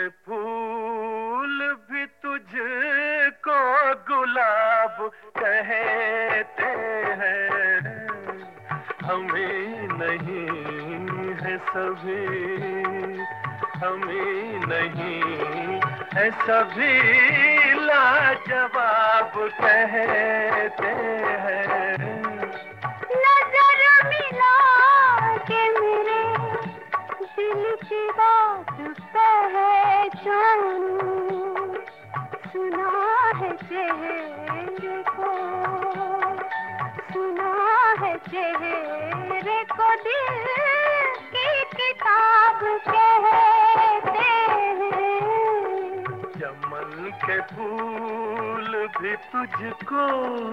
फूल भी तुझको गुलाब कहते हैं, हमें नहीं है सभी, हमें नहीं है सभी लाजवाब कहते हैं। नजर मिला के मेरे दिल की बात पहचानूं, सुना है चेहरे को, सुना है चेहरे को दिल की किताब कहते हैं। चमन के फूल भी तुझको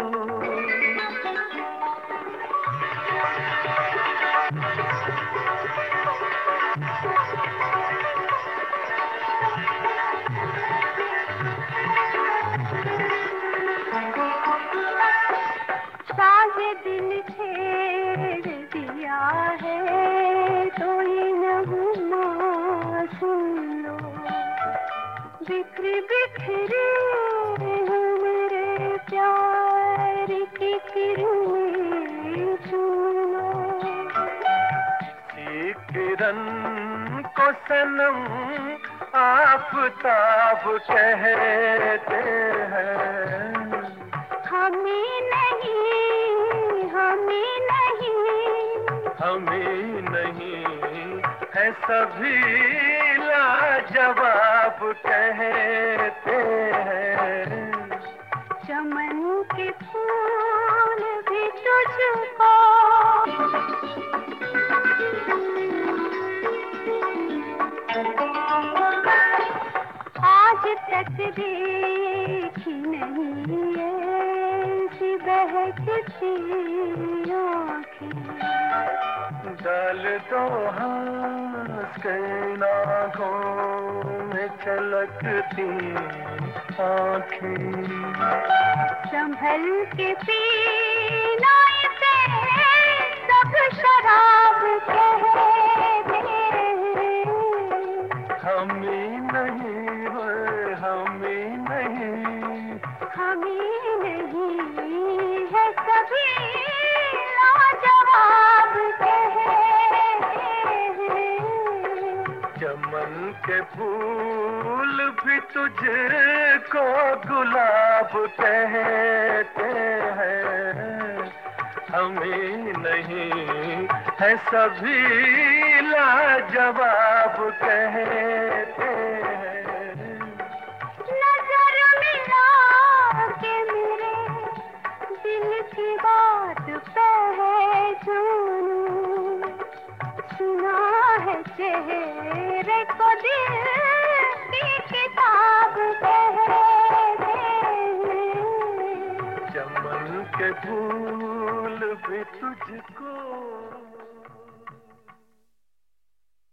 साजे दिल छेड़ दिया है तो ये नगमा सुन लो, बिखरी बिखरी मेरे प्यार की किरणें सुन लो। किरण को सनम आफताब कहते हैं, हमें नहीं, हमें नहीं, हमें नहीं है सभी लाजवाब कहते हैं। चमन के फूल भी तुझको आज तक देखी नहीं ऐसी बहकती आँखें। डाल दो हाथ के आँखों में छलकती आँखें, संभल के पीना इसे सब शराब कहते हैं। हमें नहीं है, हमें नहीं, हमें नहीं है सभी लाजवाब कहते हैं। चमन के फूल भी तुझको गुलाब कहते हैं, हमें नहीं है सभी लाजवाब कहते हैं। नजर मिला के मेरे दिल की बात पहचानूं, सुना है चेहरे को दिल की किताब कहते हैं। चमन के फूल भी तुझको